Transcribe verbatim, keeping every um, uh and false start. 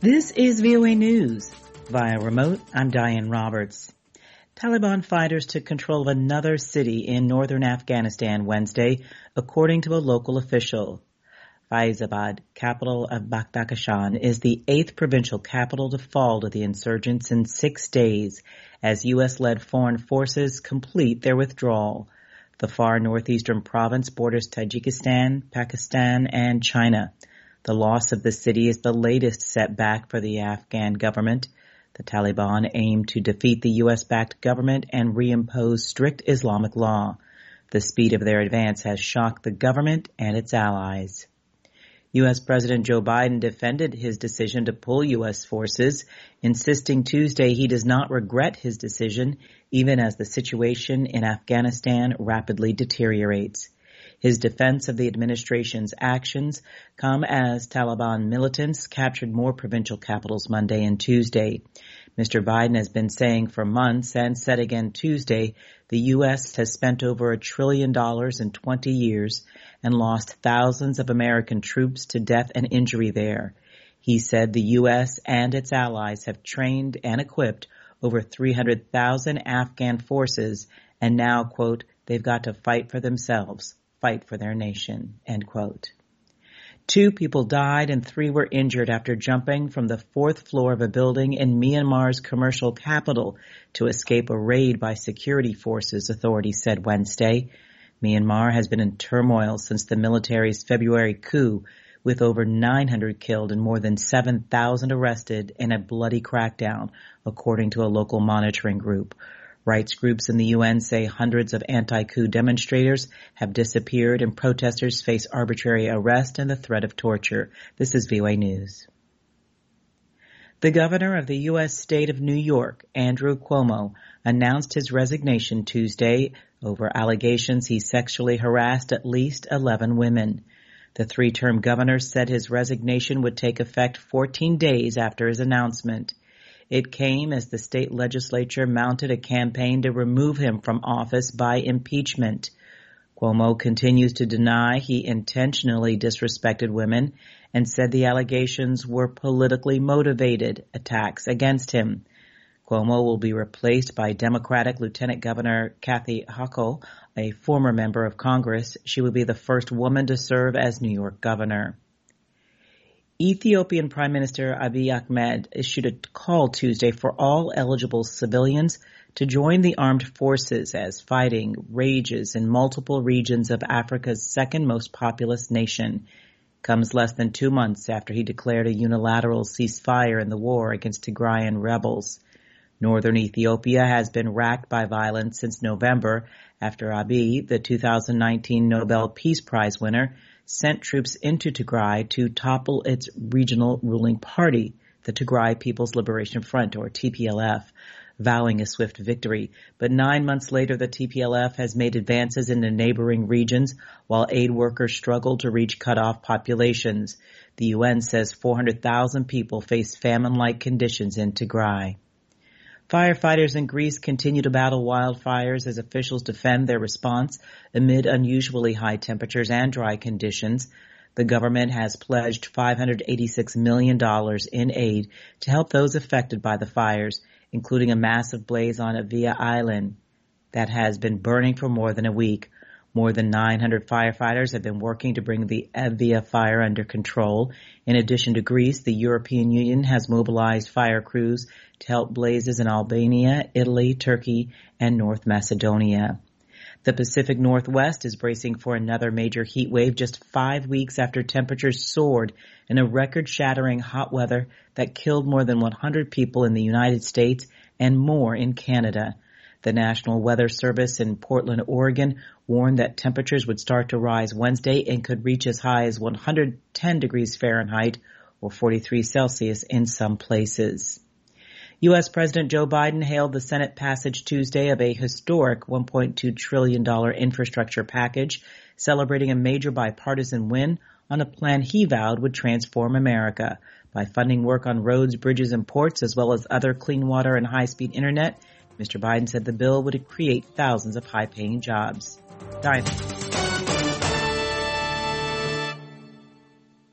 This is V O A News. Via remote, I'm Diane Roberts. Taliban fighters took control of another city in northern Afghanistan Wednesday, according to a local official. Faizabad, capital of Badakhshan, is the eighth provincial capital to fall to the insurgents in six days as U S-led foreign forces complete their withdrawal. The far northeastern province borders Tajikistan, Pakistan, and China. The loss of the city is the latest setback for the Afghan government. The Taliban aim to defeat the U S-backed government and reimpose strict Islamic law. The speed of their advance has shocked the government and its allies. U S President Joe Biden defended his decision to pull U S forces, insisting Tuesday he does not regret his decision, even as the situation in Afghanistan rapidly deteriorates. His defense of the administration's actions come as Taliban militants captured more provincial capitals Monday and Tuesday. Mister Biden has been saying for months and said again Tuesday the U S has spent over a trillion dollars in twenty years and lost thousands of American troops to death and injury there. He said the U S and its allies have trained and equipped over three hundred thousand Afghan forces and now, quote, they've got to fight for themselves, fight for their nation, end quote. Two people died and three were injured after jumping from the fourth floor of a building in Myanmar's commercial capital to escape a raid by security forces, authorities said Wednesday. Myanmar has been in turmoil since the military's February coup, with over nine hundred killed and more than seven thousand arrested in a bloody crackdown, according to a local monitoring group. Rights groups in the U N say hundreds of anti-coup demonstrators have disappeared and protesters face arbitrary arrest and the threat of torture. This is V O A News. The governor of the U S state of New York, Andrew Cuomo, announced his resignation Tuesday over allegations he sexually harassed at least eleven women. The three-term governor said his resignation would take effect fourteen days after his announcement. It came as the state legislature mounted a campaign to remove him from office by impeachment. Cuomo continues to deny he intentionally disrespected women and said the allegations were politically motivated attacks against him. Cuomo will be replaced by Democratic Lieutenant Governor Kathy Hochul, a former member of Congress. She will be the first woman to serve as New York governor. Ethiopian Prime Minister Abiy Ahmed issued a call Tuesday for all eligible civilians to join the armed forces as fighting rages in multiple regions of Africa's second most populous nation. Comes less than two months after he declared a unilateral ceasefire in the war against Tigrayan rebels. Northern Ethiopia has been racked by violence since November after Abiy, the two thousand nineteen Nobel Peace Prize winner, sent troops into Tigray to topple its regional ruling party, the Tigray People's Liberation Front, or T P L F, vowing a swift victory. But nine months later, the T P L F has made advances into neighboring regions while aid workers struggle to reach cut-off populations. The U N says four hundred thousand people face famine-like conditions in Tigray. Firefighters in Greece continue to battle wildfires as officials defend their response amid unusually high temperatures and dry conditions. The government has pledged five hundred eighty-six million dollars in aid to help those affected by the fires, including a massive blaze on Evia Island that has been burning for more than a week. More than nine hundred firefighters have been working to bring the Evia fire under control. In addition to Greece, the European Union has mobilized fire crews to help blazes in Albania, Italy, Turkey, and North Macedonia. The Pacific Northwest is bracing for another major heat wave just five weeks after temperatures soared in a record-shattering hot weather that killed more than one hundred people in the United States and more in Canada. The National Weather Service in Portland, Oregon, warned that temperatures would start to rise Wednesday and could reach as high as one hundred ten degrees Fahrenheit or forty-three Celsius in some places. U S President Joe Biden hailed the Senate passage Tuesday of a historic one point two trillion dollars infrastructure package, celebrating a major bipartisan win on a plan he vowed would transform America. By funding work on roads, bridges, and ports, as well as other clean water and high-speed internet, Mister Biden said the bill would create thousands of high-paying jobs. Diane.